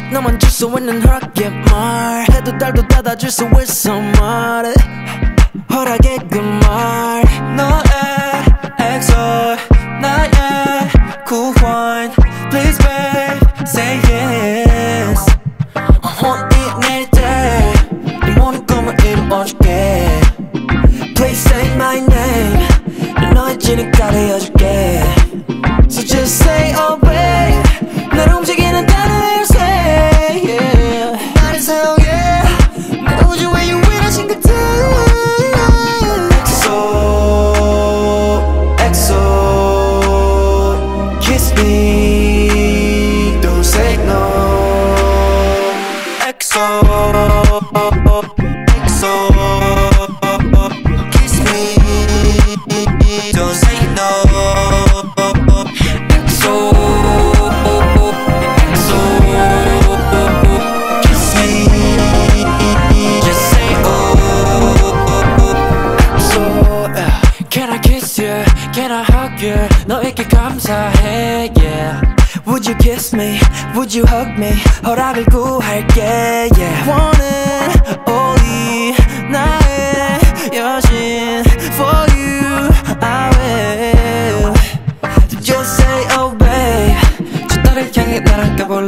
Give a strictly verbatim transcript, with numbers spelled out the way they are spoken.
너만 줄 수 있는 허락에 말 해도 달도 닫아줄 수 있어 말 허락의 그말 너의 엑소 나의 cool wine Please babe say yes 오늘 내일 때네 모든 꿈을 이루어줄게 Please say my name 너의 진흙가루 이어줄게 So just say oh babe 날 움직이는 단어를 say yeah 나를 사용해 내 우주에 유일하신 그대 엑소 엑소 Kiss me Don't say no 엑소 엑소 Kiss me Don't say no Can I hug you? 너에게 감사해 yeah Would you kiss me? Would you hug me? 허락을 구할게 yeah 원해 only 나의 여신 For you I will Just say oh babe 저 달을 향해 날아가 볼래